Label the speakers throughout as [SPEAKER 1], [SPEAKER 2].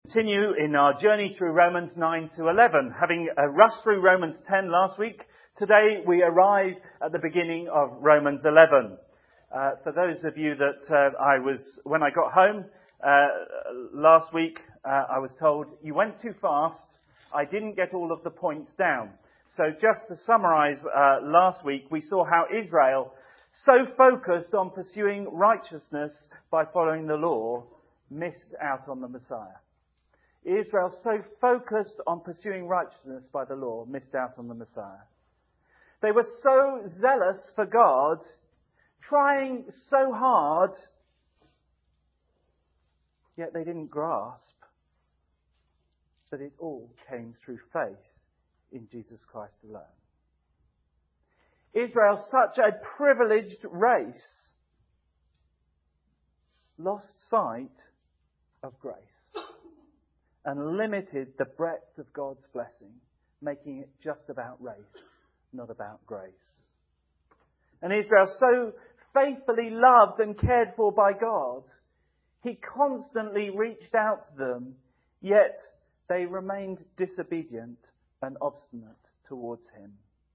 [SPEAKER 1] Continue in our journey through Romans 9 to 11. Having rushed through Romans 10 last week, today we arrive at the beginning of Romans 11. For those of you that when I got home last week, I was told, you went too fast, I didn't get all of the points down. So just to summarise last week, we saw how Israel, so focused on pursuing righteousness by following the law, missed out on the Messiah. Israel, so focused on pursuing righteousness by the law, missed out on the Messiah. They were so zealous for God, trying so hard, yet they didn't grasp that it all came through faith in Jesus Christ alone. Israel, such a privileged race, lost sight of grace and limited the breadth of God's blessing, making it just about race, not about grace. And Israel, so faithfully loved and cared for by God, He constantly reached out to them, yet they remained disobedient and obstinate towards Him.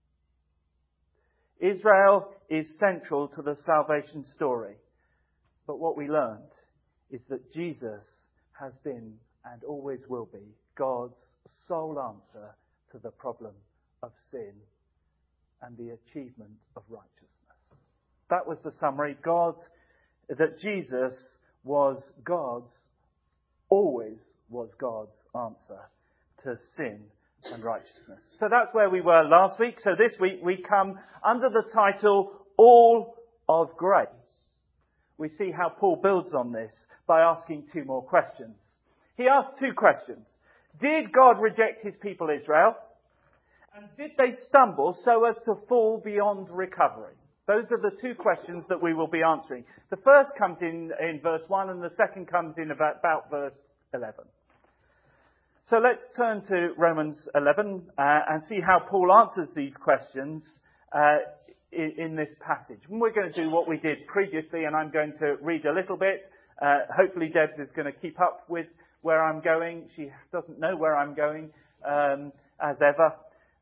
[SPEAKER 1] Israel is central to the salvation story. But what we learned is that Jesus has been and always will be God's sole answer to the problem of sin and the achievement of righteousness. That was the summary. That Jesus was always was God's answer to sin and righteousness. So that's where we were last week. So this week we come under the title, All of Grace. We see how Paul builds on this by asking two more questions. He asked two questions. Did God reject His people Israel? And did they stumble so as to fall beyond recovery? Those are the two questions that we will be answering. The first comes in verse 1 and the second comes in about verse 11. So let's turn to Romans 11 and see how Paul answers these questions in this passage. And we're going to do what we did previously, and I'm going to read a little bit. Hopefully Debs is going to keep up with where I'm going. She doesn't know where I'm going, as ever.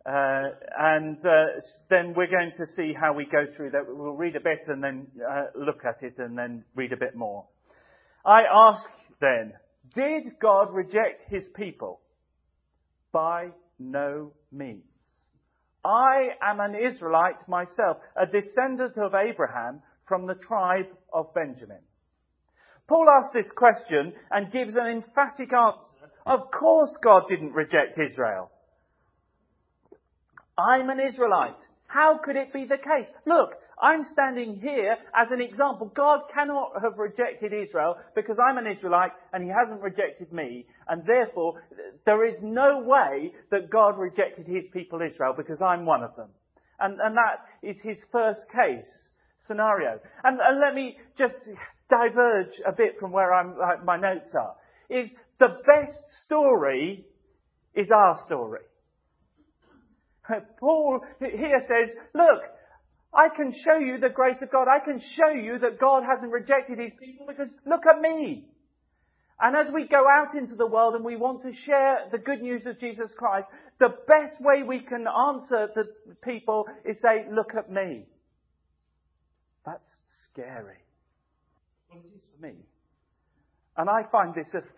[SPEAKER 1] Then we're going to see how we go through that. We'll read a bit and then look at it and then read a bit more. I ask then, did God reject His people? By no means. I am an Israelite myself, a descendant of Abraham from the tribe of Benjamin. Paul asks this question and gives an emphatic answer. Of course God didn't reject Israel. I'm an Israelite. How could it be the case? Look, I'm standing here as an example. God cannot have rejected Israel because I'm an Israelite and He hasn't rejected me. And therefore, there is no way that God rejected His people Israel because I'm one of them. And that is his first case scenario. And let me just diverge a bit from where my notes are. Is the best story is our story. Paul here says, look, I can show you the grace of God. I can show you that God hasn't rejected His people because look at me. And as we go out into the world and we want to share the good news of Jesus Christ, the best way we can answer the people is say, look at me. That's scary. Well, it is for me. And I find this a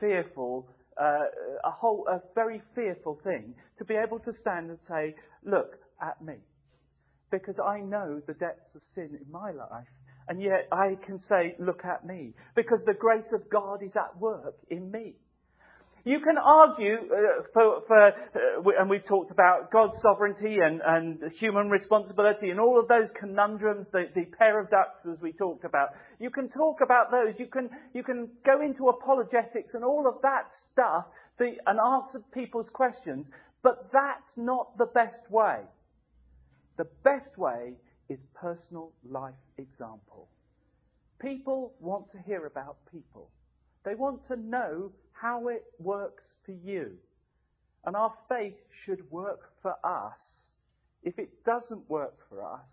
[SPEAKER 1] very fearful thing to be able to stand and say, look at me. Because I know the depths of sin in my life. And yet I can say, look at me. Because the grace of God is at work in me. You can argue, and we've talked about God's sovereignty and human responsibility and all of those conundrums, the pair of ducks as we talked about. You can talk about those. You can go into apologetics and all of that stuff and answer people's questions. But that's not the best way. The best way is personal life example. People want to hear about people. They want to know how it works for you. And our faith should work for us. If it doesn't work for us,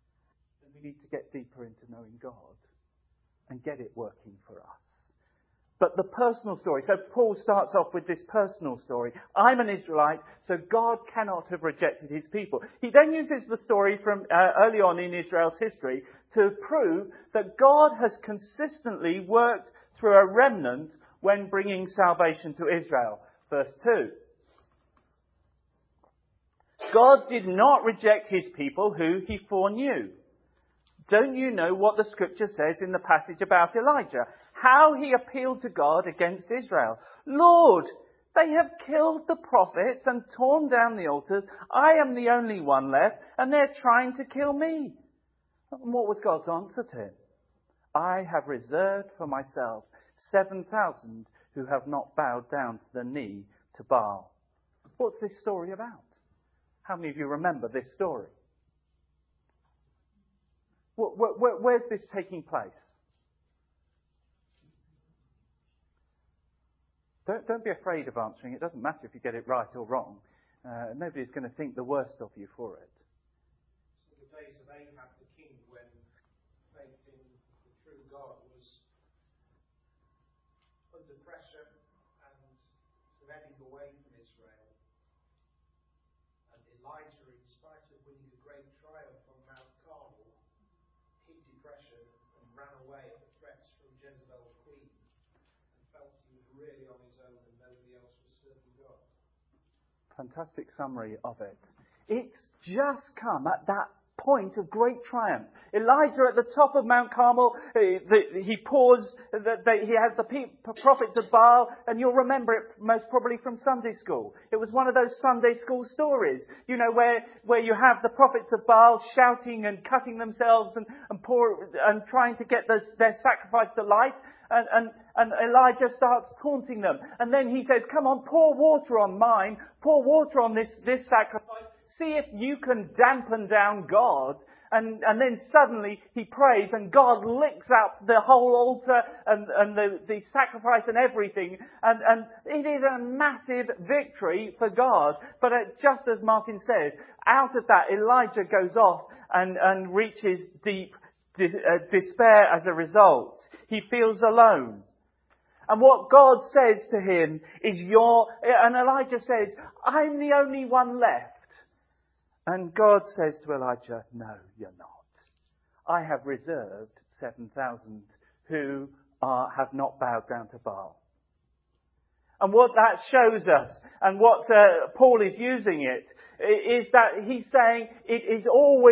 [SPEAKER 1] then we need to get deeper into knowing God and get it working for us. But the personal story. So Paul starts off with this personal story. I'm an Israelite, so God cannot have rejected his people. He then uses the story from early on in Israel's history to prove that God has consistently worked through a remnant when bringing salvation to Israel. Verse 2. God did not reject his people who he foreknew. Don't you know what the scripture says in the passage about Elijah? How he appealed to God against Israel. Lord, they have killed the prophets and torn down the altars. I am the only one left, and they're trying to kill me. And what was God's answer to him? I have reserved for myself 7,000 who have not bowed down to the knee to Baal. What's this story about? How many of you remember this story? Where's this taking place? Don't be afraid of answering. It doesn't matter if you get it right or wrong. Nobody's going to think the worst of you for it.
[SPEAKER 2] So the days of Ahab the king, when faith in the true God was under pressure and heading away from Israel. And Elijah, in spite of winning a great triumph on Mount Carmel, hid depression and ran away at the threats from Jezebel the queen, and felt he was really on his own and nobody else was serving God.
[SPEAKER 1] Fantastic summary of it. It's just come at that point of great triumph. Elijah at the top of Mount Carmel, he paused, he has the prophets of Baal, and you'll remember it most probably from Sunday school. It was one of those Sunday school stories, you know, where you have the prophets of Baal shouting and cutting themselves and trying to get their sacrifice to life. And Elijah starts taunting them. And then he says, come on, pour water on mine, pour water on this sacrifice. See if you can dampen down God. And then suddenly he prays and God licks up the whole altar and the sacrifice and everything. And it is a massive victory for God. But just as Martin said, out of that Elijah goes off and reaches deep despair as a result. He feels alone. And what God says to him is and Elijah says, I'm the only one left. And God says to Elijah, no, you're not. I have reserved 7,000 who have not bowed down to Baal. And what that shows us, and what Paul is using it, is that he's saying it has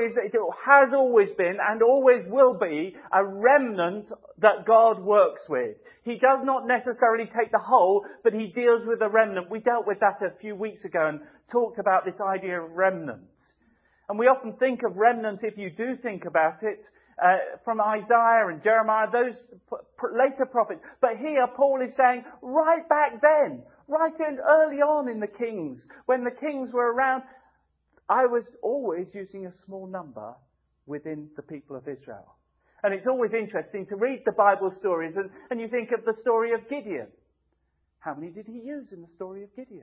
[SPEAKER 1] always been and always will be a remnant that God works with. He does not necessarily take the whole, but he deals with a remnant. We dealt with that a few weeks ago and talked about this idea of remnant. And we often think of remnant, if you do think about it, from Isaiah and Jeremiah, those later prophets. But here Paul is saying, right back then, right in early on in the Kings, when the Kings were around, I was always using a small number within the people of Israel. And it's always interesting to read the Bible stories and you think of the story of Gideon. How many did he use in the story of Gideon?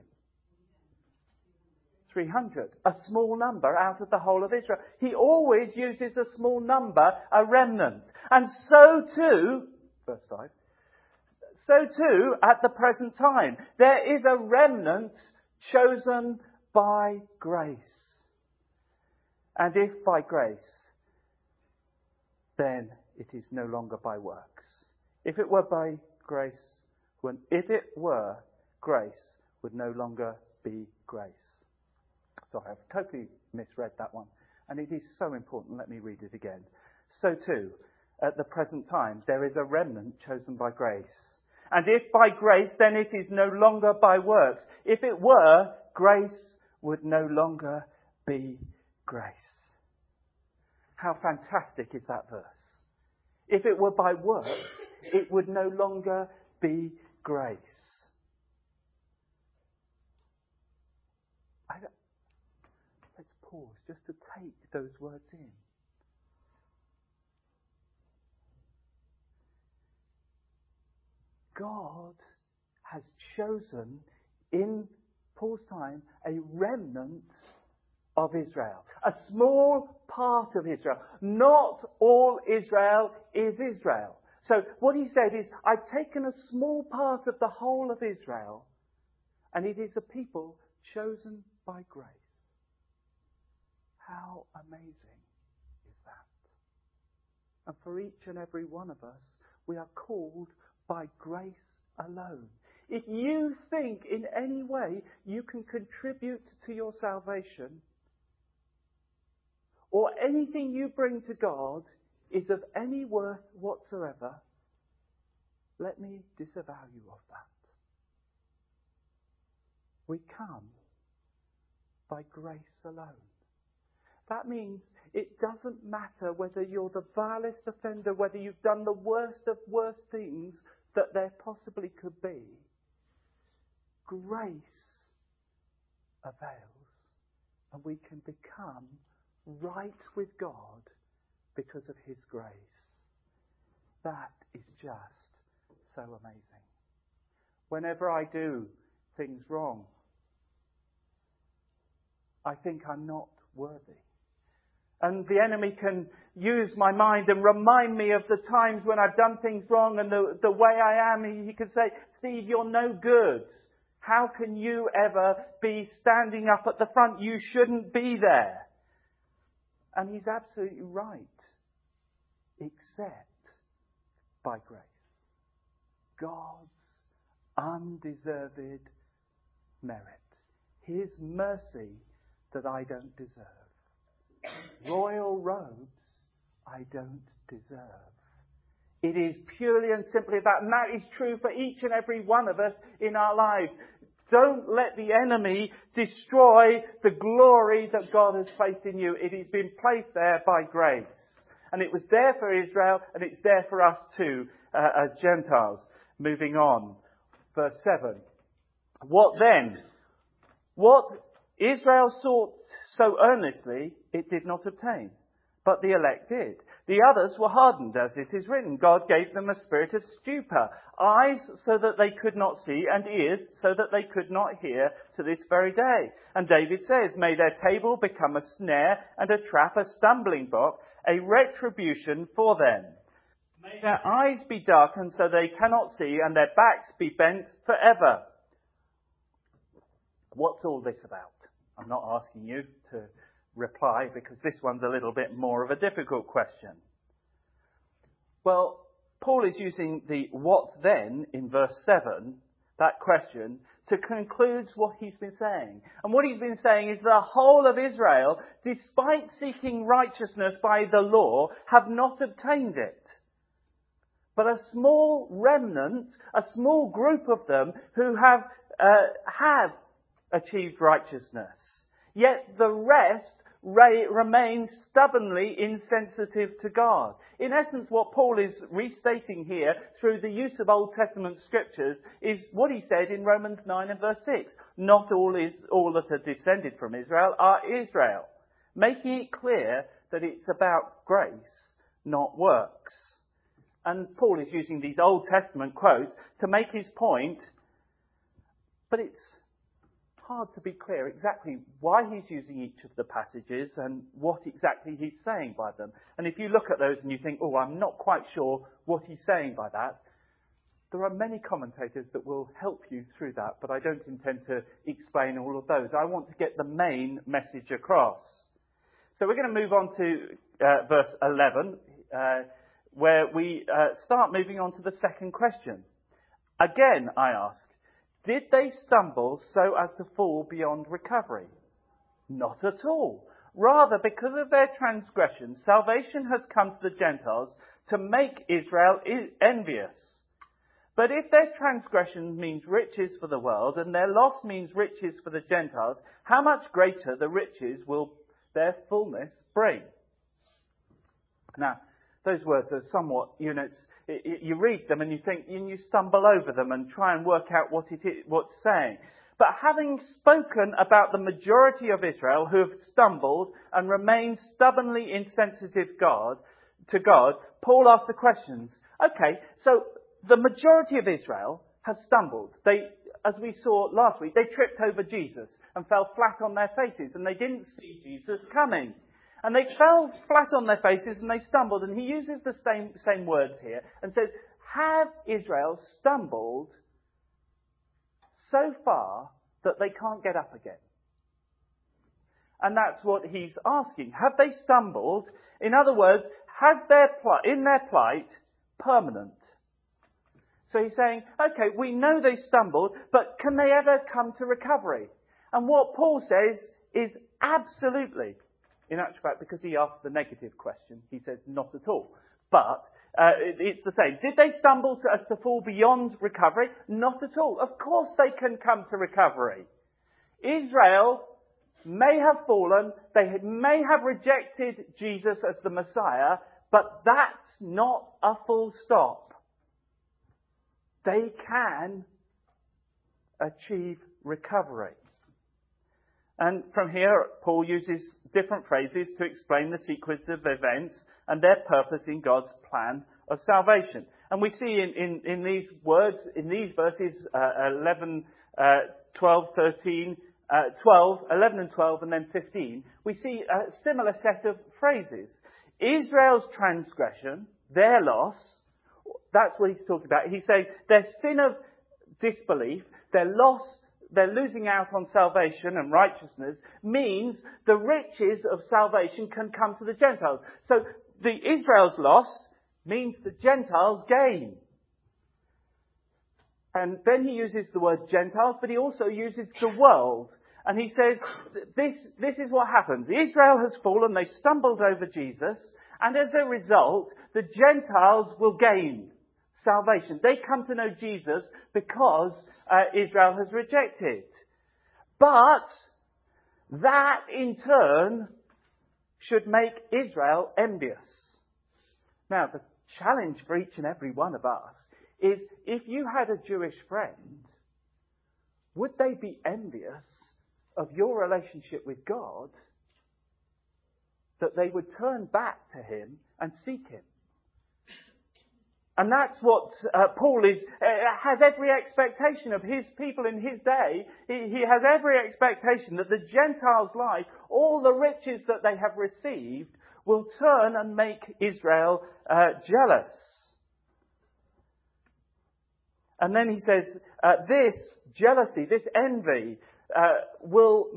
[SPEAKER 1] 300. A small number out of the whole of Israel. He always uses a small number, a remnant. And so too, verse 5, so too at the present time, there is a remnant chosen by grace. And if by grace, then it is no longer by works. If it were by grace, grace would no longer be grace. Sorry, I've totally misread that one. And it is so important. Let me read it again. So too, at the present time, there is a remnant chosen by grace. And if by grace, then it is no longer by works. If it were, grace would no longer be grace. How fantastic is that verse? If it were by works, it would no longer be grace. Let's pause just to take those words in. God has chosen in Paul's time a remnant of Israel. A small part of Israel. Not all Israel is Israel. So what he said is, I've taken a small part of the whole of Israel, and it is a people chosen by grace. How amazing is that? And for each and every one of us, we are called by grace alone. If you think in any way you can contribute to your salvation, or anything you bring to God is of any worth whatsoever, let me disavow you of that. We come by grace alone. That means it doesn't matter whether you're the vilest offender, whether you've done the worst of worst things that there possibly could be. Grace avails, and we can become right with God because of His grace. That is just so amazing. Whenever I do things wrong, I think I'm not worthy. And the enemy can use my mind and remind me of the times when I've done things wrong and the way I am. He could say, Steve, you're no good. How can you ever be standing up at the front? You shouldn't be there. And he's absolutely right. Except by grace. God's undeserved merit. His mercy that I don't deserve. Royal robes I don't deserve. It is purely and simply that, and that is true for each and every one of us in our lives. Don't let the enemy destroy the glory that God has placed in you. It has been placed there by grace. And it was there for Israel, and it's there for us too, as Gentiles. Moving on. Verse 7. What then? What Israel sought so earnestly, it did not obtain. But the elect did. The others were hardened, as it is written. God gave them a spirit of stupor, eyes so that they could not see, and ears so that they could not hear to this very day. And David says, may their table become a snare and a trap, a stumbling block, a retribution for them. May their eyes be darkened so they cannot see, and their backs be bent forever. What's all this about? I'm not asking you to reply because this one's a little bit more of a difficult question. Well, Paul is using the what then in verse 7, that question, to conclude what he's been saying. And what he's been saying is the whole of Israel, despite seeking righteousness by the law, have not obtained it. But a small remnant, a small group of them who have achieved righteousness. Yet the rest remain stubbornly insensitive to God. In essence, what Paul is restating here through the use of Old Testament scriptures is what he said in Romans 9 and verse 6. Not all that are descended from Israel are Israel. Making it clear that it's about grace, not works. And Paul is using these Old Testament quotes to make his point, but it's hard to be clear exactly why he's using each of the passages and what exactly he's saying by them. And if you look at those and you think, I'm not quite sure what he's saying by that, there are many commentators that will help you through that, but I don't intend to explain all of those. I want to get the main message across. So we're going to move on to verse 11, where we start moving on to the second question. Again, I ask, did they stumble so as to fall beyond recovery? Not at all. Rather, because of their transgression, salvation has come to the Gentiles to make Israel envious. But if their transgression means riches for the world and their loss means riches for the Gentiles, how much greater the riches will their fullness bring? Now, those words are somewhat, you read them and you think, and you stumble over them and try and work out what's saying. But having spoken about the majority of Israel who have stumbled and remained stubbornly insensitive to God, Paul asks the questions. Okay, so the majority of Israel has stumbled. They, as we saw last week, they tripped over Jesus and fell flat on their faces and they didn't see Jesus coming. And they fell flat on their faces and they stumbled. And he uses the same words here and says, have Israel stumbled so far that they can't get up again? And that's what he's asking. Have they stumbled? In other words, has their plight permanent? So he's saying, okay, we know they stumbled, but can they ever come to recovery? And what Paul says is absolutely. In actual fact, because he asked the negative question, he says not at all. But it's the same. Did they stumble as to fall beyond recovery? Not at all. Of course they can come to recovery. Israel may have fallen, they may have rejected Jesus as the Messiah, but that's not a full stop. They can achieve recovery. And from here, Paul uses different phrases to explain the sequence of events and their purpose in God's plan of salvation. And we see in these words, in these verses, 11, 12, 13, 12, 11 and 12 and then 15, we see a similar set of phrases. Israel's transgression, their loss, that's what he's talking about. He's saying their sin of disbelief, their loss, they're losing out on salvation and righteousness, means the riches of salvation can come to the Gentiles. So the Israel's loss means the Gentiles gain. And then he uses the word Gentiles, but he also uses the world. And he says, this is what happens. Israel has fallen, they stumbled over Jesus, and as a result, the Gentiles will gain salvation. They come to know Jesus because Israel has rejected. But that in turn should make Israel envious. Now, the challenge for each and every one of us is, if you had a Jewish friend, would they be envious of your relationship with God, that they would turn back to him and seek him? And that's what Paul has every expectation of his people in his day. He has every expectation that the Gentiles' life, all the riches that they have received, will turn and make Israel jealous. And then he says, this jealousy, this envy, will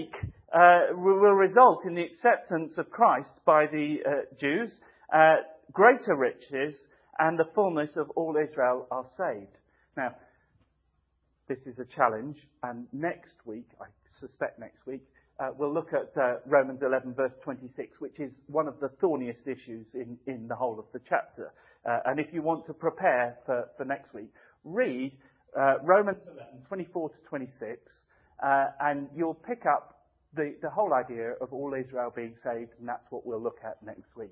[SPEAKER 1] result in the acceptance of Christ by the Jews, greater riches, and the fullness of all Israel are saved. Now, this is a challenge, and next week, I suspect next week, we'll look at Romans 11 verse 26, which is one of the thorniest issues in the whole of the chapter. And if you want to prepare for next week, read Romans 11, 24 to 26, and you'll pick up the whole idea of all Israel being saved, and that's what we'll look at next week.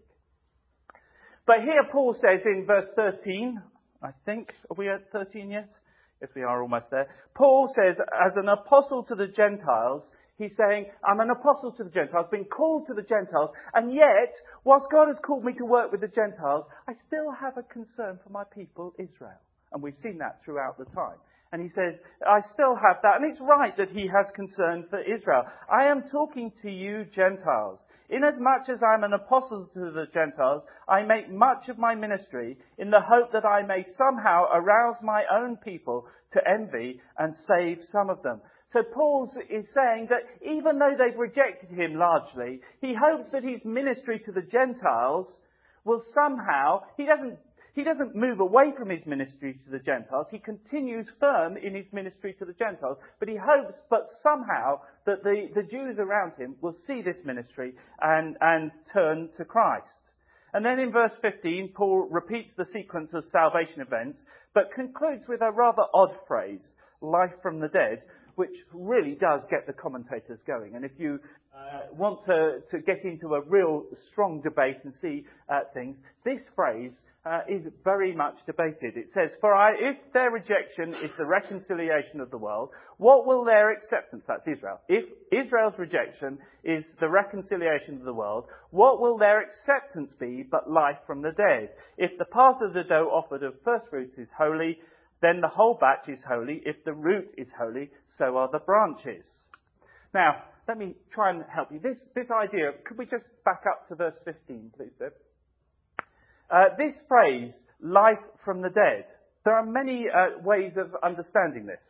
[SPEAKER 1] But here Paul says in verse 13, I think, are we at 13 yet? Yes, we are almost there. Paul says, as an apostle to the Gentiles, he's saying, I'm an apostle to the Gentiles, been called to the Gentiles, and yet, whilst God has called me to work with the Gentiles, I still have a concern for my people, Israel. And we've seen that throughout the time. And he says, I still have that. And it's right that he has concern for Israel. I am talking to you, Gentiles. Inasmuch as I am an apostle to the Gentiles, I make much of my ministry in the hope that I may somehow arouse my own people to envy and save some of them. So Paul is saying that even though they've rejected him largely, he hopes that his ministry to the Gentiles will somehow, he doesn't move away from his ministry to the Gentiles. He continues firm in his ministry to the Gentiles. But he hopes, but somehow, that the Jews around him will see this ministry and turn to Christ. And then in verse 15, Paul repeats the sequence of salvation events, but concludes with a rather odd phrase, life from the dead, which really does get the commentators going. And if you want to get into a real strong debate and see things, this phrase is very much debated. It says, if their rejection is the reconciliation of the world, what will their acceptance, that's Israel, if Israel's rejection is the reconciliation of the world, what will their acceptance be but life from the dead? If the part of the dough offered of first fruits is holy, then the whole batch is holy. If the root is holy, so are the branches. Now, let me try and help you. This idea, could we just back up to verse 15, please, Deb? This phrase, life from the dead, there are many ways of understanding this.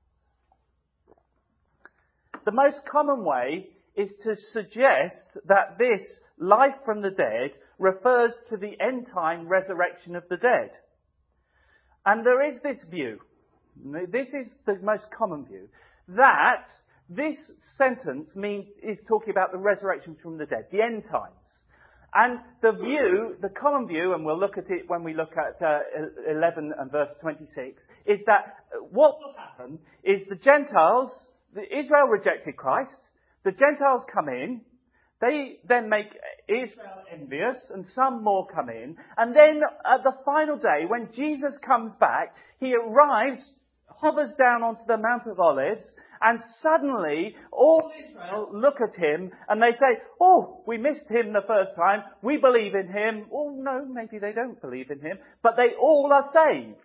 [SPEAKER 1] The most common way is to suggest that this life from the dead refers to the end time resurrection of the dead. And there is this view, this is the most common view, that this sentence is talking about the resurrection from the dead, the end times. And the common view, and we'll look at it when we look at 11 and verse 26, is that what will happen is Israel rejected Christ, the Gentiles come in, they then make Israel envious, and some more come in, and then at the final day, when Jesus comes back, he arrives, hovers down onto the Mount of Olives, and suddenly all Israel look at him and they say, oh, we missed him the first time, we believe in him. Oh no, maybe they don't believe in him, but they all are saved.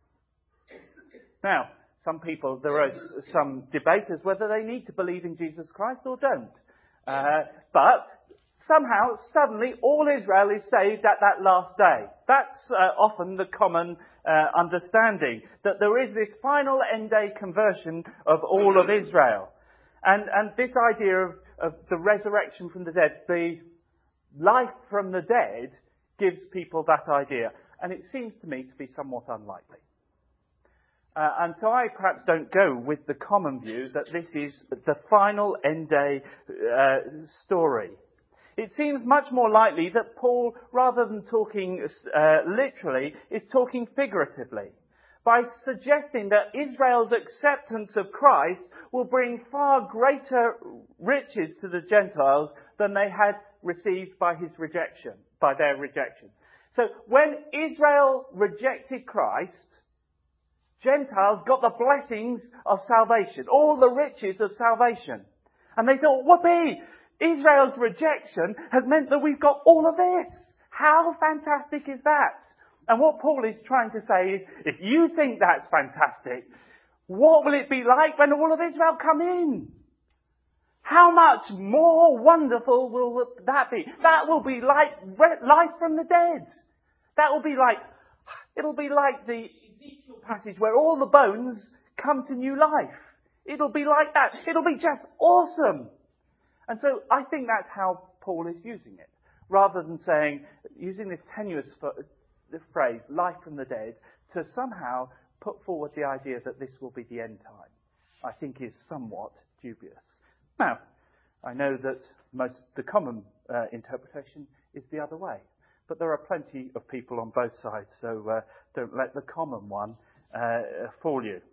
[SPEAKER 1] Now, there are some debaters whether they need to believe in Jesus Christ or don't. But somehow, suddenly, all Israel is saved at that last day. That's often the common understanding, that there is this final end-day conversion of all of Israel. And this idea of the resurrection from the dead, the life from the dead, gives people that idea. And it seems to me to be somewhat unlikely. And so I perhaps don't go with the common view that this is the final end-day story. It seems much more likely that Paul, rather than talking literally, is talking figuratively, by suggesting that Israel's acceptance of Christ will bring far greater riches to the Gentiles than they had received by their rejection. So when Israel rejected Christ, Gentiles got the blessings of salvation, all the riches of salvation. And they thought, whoopee! Israel's rejection has meant that we've got all of this. How fantastic is that? And what Paul is trying to say is, if you think that's fantastic, what will it be like when all of Israel come in? How much more wonderful will that be? That will be like life from the dead. It'll be like the Ezekiel passage where all the bones come to new life. It'll be like that. It'll be just awesome. And so I think that's how Paul is using it. Rather than using this tenuous phrase, life from the dead, to somehow put forward the idea that this will be the end time, I think is somewhat dubious. Now, I know that the common interpretation is the other way. But there are plenty of people on both sides, so don't let the common one fool you.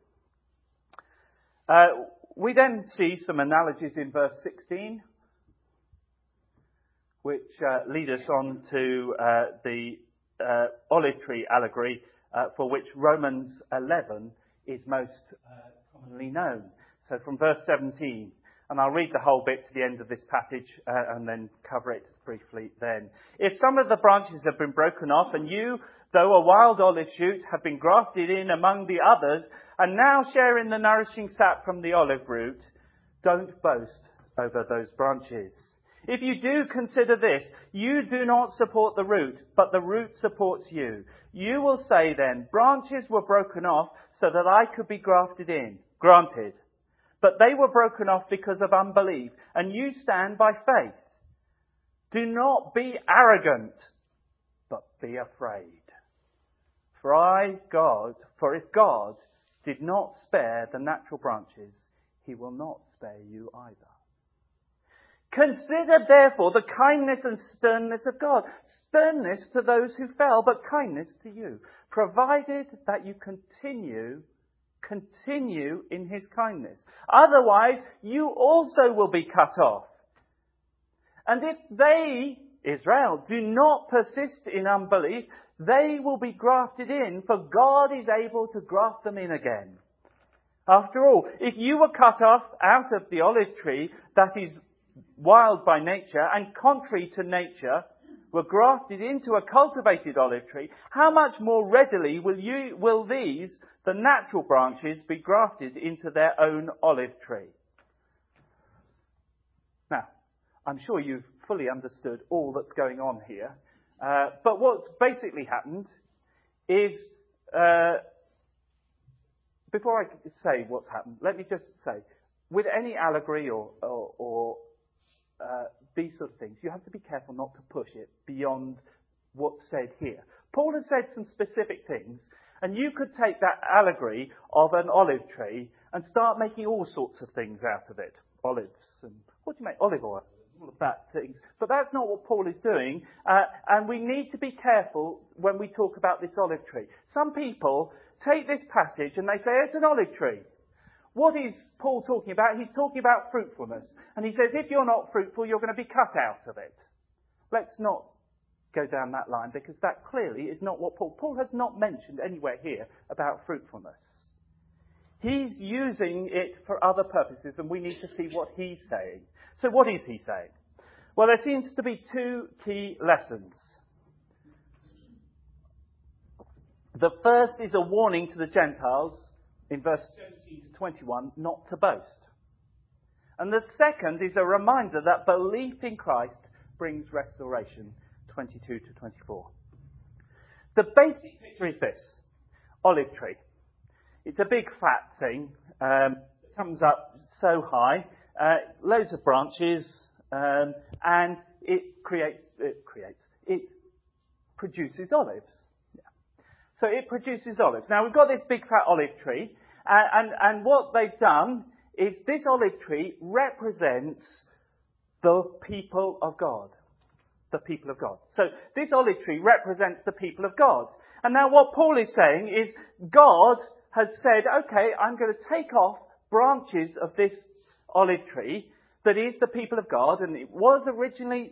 [SPEAKER 1] We then see some analogies in verse 16, which lead us on to the olive tree allegory, for which Romans 11 is most commonly known. So from verse 17, and I'll read the whole bit to the end of this passage and then cover it briefly then. If some of the branches have been broken off, and you, though a wild olive shoot, have been grafted in among the others, and now share in the nourishing sap from the olive root, don't boast over those branches. If you do consider this, you do not support the root, but the root supports you. You will say then, branches were broken off so that I could be grafted in. Granted. But they were broken off because of unbelief, and you stand by faith. Do not be arrogant, but be afraid. For if God did not spare the natural branches, he will not spare you either. Consider therefore the kindness and sternness of God. Sternness to those who fell, but kindness to you, provided that you continue in his kindness. Otherwise, you also will be cut off. And if they, Israel, do not persist in unbelief, they will be grafted in, for God is able to graft them in again. After all, if you were cut off out of the olive tree that is wild by nature and contrary to nature, were grafted into a cultivated olive tree, how much more readily will these, the natural branches, be grafted into their own olive tree? Now, I'm sure you've fully understood all that's going on here. But what's basically happened is, before I say what's happened, let me just say, with any allegory or these sort of things, you have to be careful not to push it beyond what's said here. Paul has said some specific things, and you could take that allegory of an olive tree and start making all sorts of things out of it. Olives, and what do you make? Olive oil, all of that things. But that's not what Paul is doing, and we need to be careful when we talk about this olive tree. Some people take this passage and they say, it's an olive tree. What is Paul talking about? He's talking about fruitfulness. And he says, if you're not fruitful, you're going to be cut out of it. Let's not go down that line, because that clearly is not what Paul has not mentioned anywhere here about fruitfulness. He's using it for other purposes, and we need to see what he's saying. So what is he saying? Well, there seems to be two key lessons. The first is a warning to the Gentiles in verse 17 to 21 not to boast. And the second is a reminder that belief in Christ brings restoration, 22 to 24. The basic picture is this: olive tree. It's a big fat thing. It comes up so high, loads of branches, and it produces olives. Yeah. So it produces olives. Now we've got this big fat olive tree, and what they've done is this olive tree represents the people of God. The people of God. So this olive tree represents the people of God. And now what Paul is saying is God has said, okay, I'm going to take off branches of this olive tree that is the people of God, and it was originally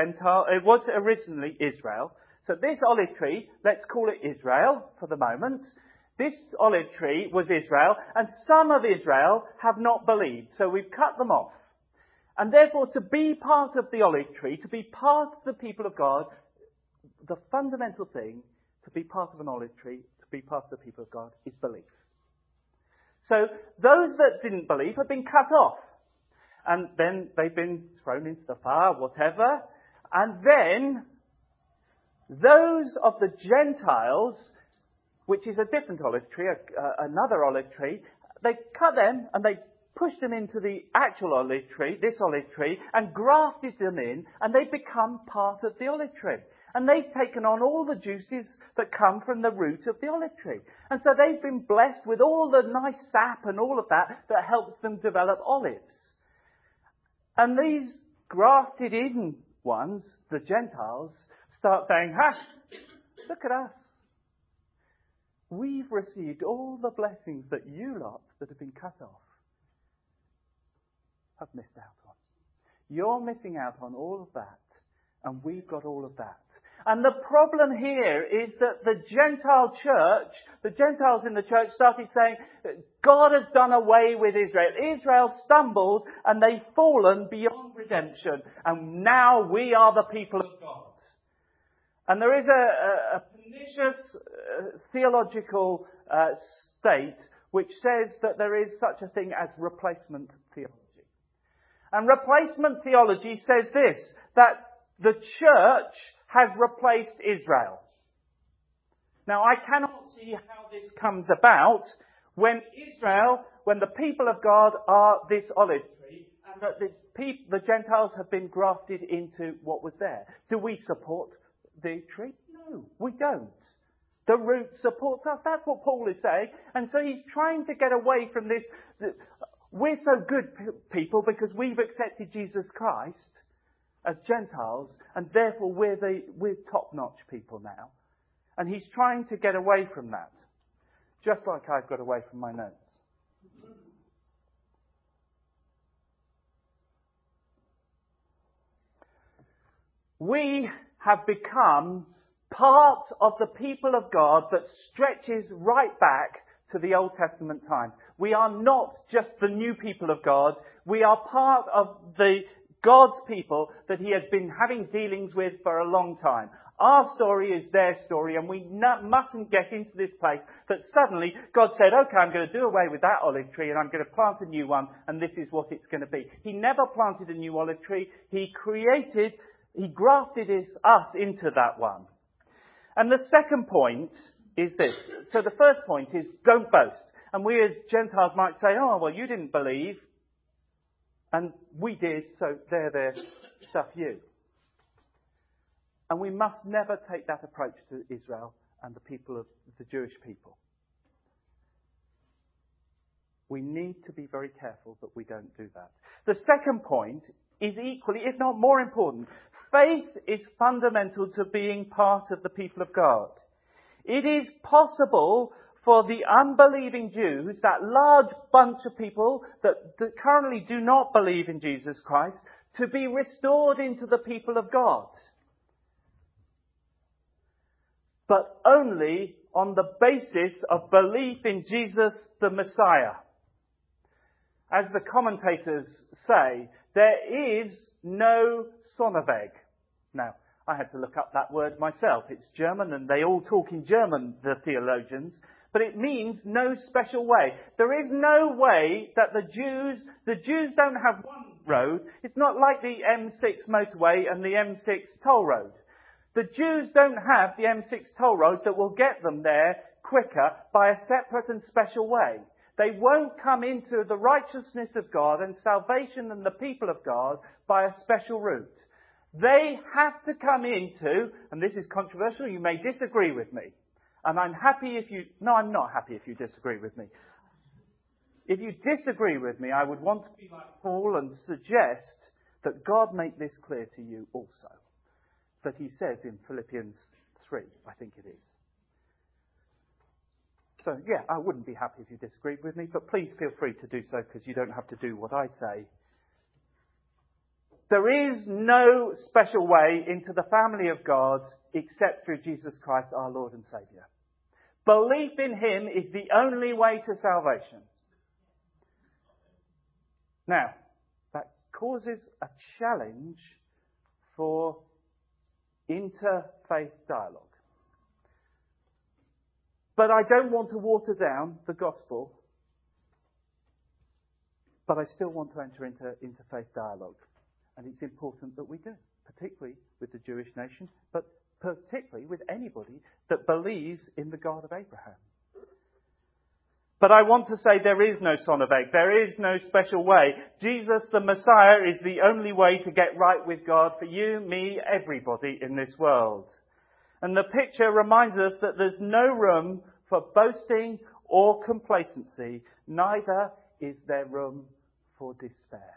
[SPEAKER 1] Israel. So this olive tree, let's call it Israel for the moment. This olive tree was Israel, and some of Israel have not believed, so we've cut them off. And therefore, to be part of the olive tree, to be part of the people of God, the fundamental thing, to be part of an olive tree, to be part of the people of God, is belief. So those that didn't believe have been cut off. And then they've been thrown into the fire, whatever. And then those of the Gentiles, which is a different olive tree, another olive tree, they cut them and they pushed them into the actual olive tree, this olive tree, and grafted them in, and they become part of the olive tree. And they've taken on all the juices that come from the root of the olive tree. And so they've been blessed with all the nice sap and all of that helps them develop olives. And these grafted in ones, the Gentiles, start saying, look at us. We've received all the blessings that you lot that have been cut off have missed out on. You're missing out on all of that, and we've got all of that. And the problem here is that the Gentile church, the Gentiles in the church started saying, God has done away with Israel. Israel stumbled and they've fallen beyond redemption. And now we are the people of God. And there is a pernicious theological state which says that there is such a thing as replacement theology. And replacement theology says this, that the church has replaced Israel. Now, I cannot see how this comes about when the people of God are this olive tree, and that the Gentiles have been grafted into what was there. Do we support the tree? No, we don't. The root supports us. That's what Paul is saying. And so he's trying to get away from this. We're so good people because we've accepted Jesus Christ as Gentiles, and therefore we're top-notch people now. And he's trying to get away from that, just like I've got away from my notes. We have become part of the people of God that stretches right back to the Old Testament times. We are not just the new people of God. We are part of the God's people that he has been having dealings with for a long time. Our story is their story, and we mustn't get into this place that suddenly God said, okay, I'm going to do away with that olive tree and I'm going to plant a new one, and this is what it's going to be. He never planted a new olive tree. He grafted us into that one. And the second point is this. So the first point is don't boast. And we as Gentiles might say, oh, well, you didn't believe. And we did, so there, stuff you. And we must never take that approach to Israel and the people of the Jewish people. We need to be very careful that we don't do that. The second point is equally, if not more important. Faith is fundamental to being part of the people of God. It is possible for the unbelieving Jews, that large bunch of people that currently do not believe in Jesus Christ, to be restored into the people of God. But only on the basis of belief in Jesus the Messiah. As the commentators say, there is no Sonnenweg. Now, I had to look up that word myself. It's German, and they all talk in German, the theologians. But it means no special way. There is no way that the Jews don't have one road. It's not like the M6 motorway and the M6 toll road. The Jews don't have the M6 toll road that will get them there quicker by a separate and special way. They won't come into the righteousness of God and salvation and the people of God by a special route. They have to come into, and this is controversial, you may disagree with me. And I'm not happy if you disagree with me. If you disagree with me, I would want to be like Paul and suggest that God make this clear to you also. That he says in Philippians 3, I think it is. So, yeah, I wouldn't be happy if you disagreed with me, but please feel free to do so because you don't have to do what I say. There is no special way into the family of God except through Jesus Christ, our Lord and Saviour. Belief in him is the only way to salvation. Now, that causes a challenge for interfaith dialogue. But I don't want to water down the gospel, but I still want to enter into interfaith dialogue. And it's important that we do, particularly with the Jewish nation, but particularly with anybody that believes in the God of Abraham. But I want to say there is no Sonnenweg. There is no special way. Jesus the Messiah is the only way to get right with God for you, me, everybody in this world. And the picture reminds us that there's no room for boasting or complacency. Neither is there room for despair.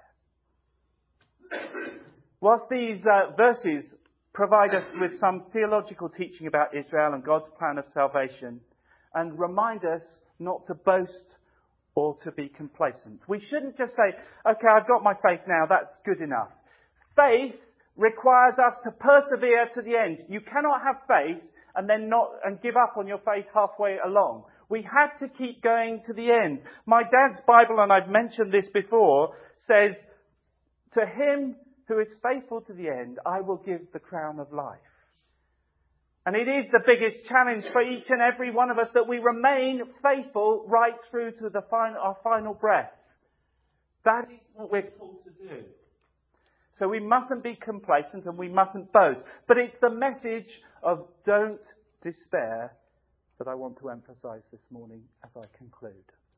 [SPEAKER 1] Whilst these verses provide us with some theological teaching about Israel and God's plan of salvation, and remind us not to boast or to be complacent. We shouldn't just say, okay, I've got my faith now, that's good enough. Faith requires us to persevere to the end. You cannot have faith and then give up on your faith halfway along. We have to keep going to the end. My dad's Bible, and I've mentioned this before, says, to him who is faithful to the end, I will give the crown of life. And it is the biggest challenge for each and every one of us that we remain faithful right through to our final breath. That is what we're called to do. So we mustn't be complacent and we mustn't boast. But it's the message of don't despair that I want to emphasize this morning as I conclude.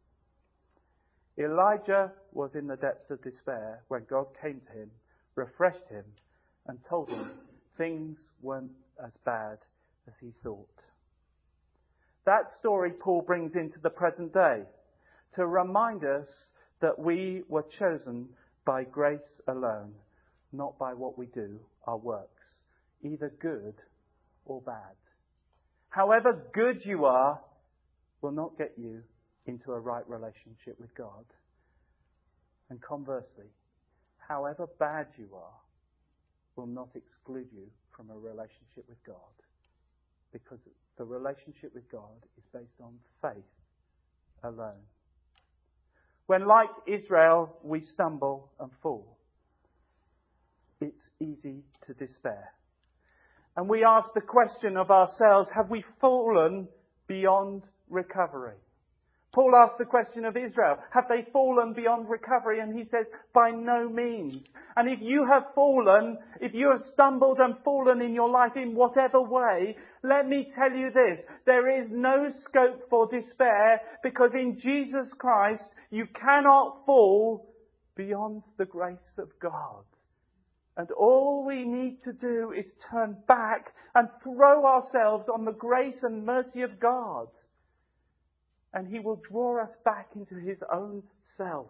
[SPEAKER 1] Elijah was in the depths of despair when God came to him, refreshed him, and told him things weren't as bad as he thought. That story Paul brings into the present day to remind us that we were chosen by grace alone, not by what we do, our works, either good or bad. However good you are will not get you into a right relationship with God. And conversely, however bad you are will not exclude you from a relationship with God. Because the relationship with God is based on faith alone. When, like Israel, we stumble and fall, it's easy to despair. And we ask the question of ourselves, have we fallen beyond recovery? Paul asked the question of Israel, have they fallen beyond recovery? And he says, by no means. And if you have fallen, if you have stumbled and fallen in your life in whatever way, let me tell you this, there is no scope for despair, because in Jesus Christ you cannot fall beyond the grace of God. And all we need to do is turn back and throw ourselves on the grace and mercy of God. And He will draw us back into His own self.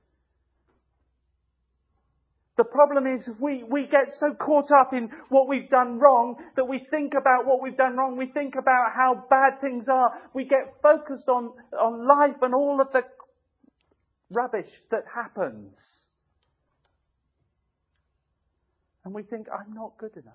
[SPEAKER 1] The problem is we get so caught up in what we've done wrong that we think about what we've done wrong. We think about how bad things are. We get focused on life and all of the rubbish that happens. And we think, I'm not good enough.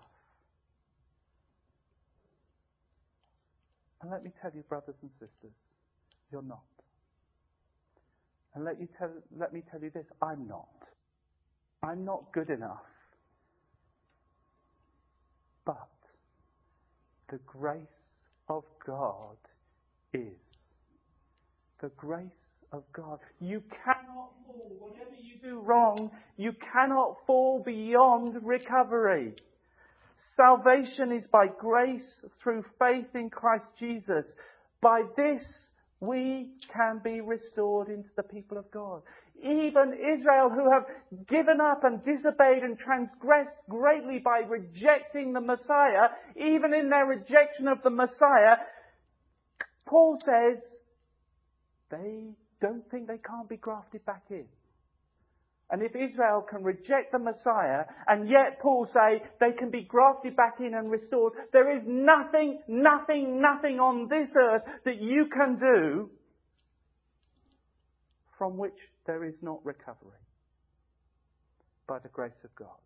[SPEAKER 1] And let me tell you, brothers and sisters, you're not. And let me tell you this, I'm not. I'm not good enough. But the grace of God is. The grace of God. You cannot fall. Whatever you do wrong, you cannot fall beyond recovery. Salvation is by grace through faith in Christ Jesus. By this we can be restored into the people of God. Even Israel, who have given up and disobeyed and transgressed greatly by rejecting the Messiah, even in their rejection of the Messiah, Paul says they don't think they can't be grafted back in. And if Israel can reject the Messiah, and yet Paul say they can be grafted back in and restored, there is nothing on this earth that you can do from which there is not recovery by the grace of God.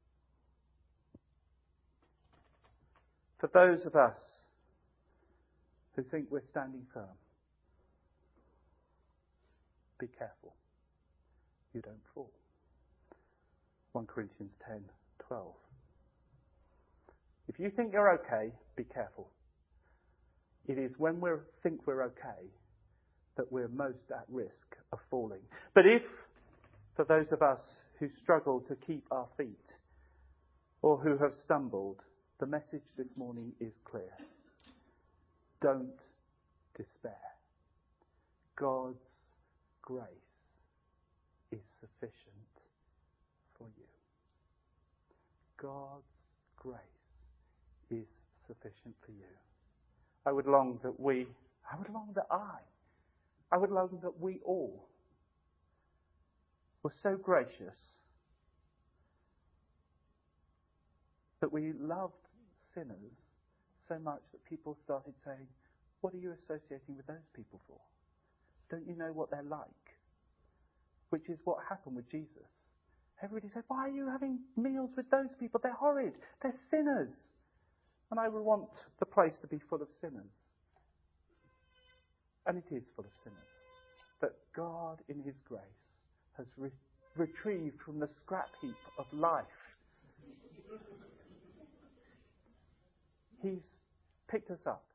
[SPEAKER 1] For those of us who think we're standing firm, be careful. You don't fall. 1 Corinthians 10:12. If you think you're okay, be careful. It is when we think we're okay that we're most at risk of falling. But if, for those of us who struggle to keep our feet or who have stumbled, the message this morning is clear. Don't despair. God's grace is sufficient for you. God's grace is sufficient for you. I would long that we all were so gracious that we loved sinners so much that people started saying, what are you associating with those people for? Don't you know what they're like? Which is what happened with Jesus. Everybody said, why are you having meals with those people? They're horrid. They're sinners. And I would want the place to be full of sinners. And it is full of sinners. But God, in His grace, has retrieved from the scrap heap of life. He's picked us up.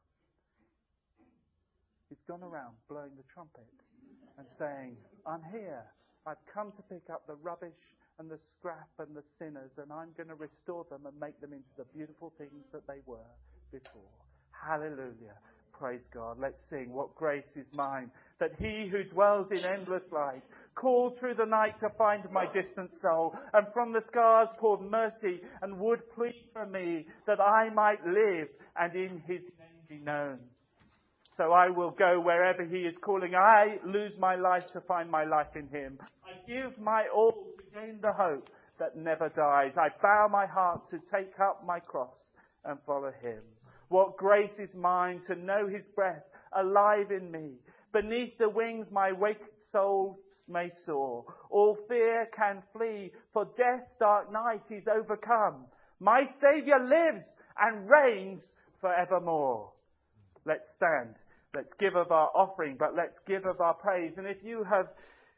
[SPEAKER 1] He's gone around blowing the trumpet and saying, I'm here. I've come to pick up the rubbish and the scrap and the sinners, and I'm going to restore them and make them into the beautiful things that they were before. Hallelujah. Praise God. Let's sing, what grace is mine, that He who dwells in endless light called through the night to find my distant soul, and from the scars poured mercy and would plead for me, that I might live and in His name be known. So I will go wherever He is calling. I lose my life to find my life in Him. I give my all to gain the hope that never dies. I bow my heart to take up my cross and follow Him. What grace is mine to know His breath alive in me. Beneath the wings my waked soul may soar. All fear can flee, for death's dark night is overcome. My Saviour lives and reigns forevermore. Let's stand. Let's give of our offering, but let's give of our praise. And if you have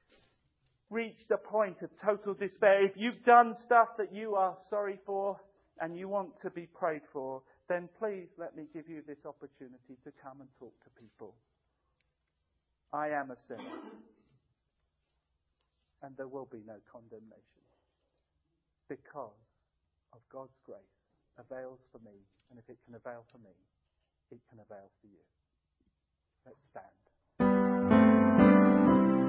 [SPEAKER 1] reached a point of total despair, if you've done stuff that you are sorry for, and you want to be prayed for, then please let me give you this opportunity to come and talk to people. I am a sinner, and there will be no condemnation because of God's grace avails for me, and if it can avail for me, it can avail for you. Let's stand.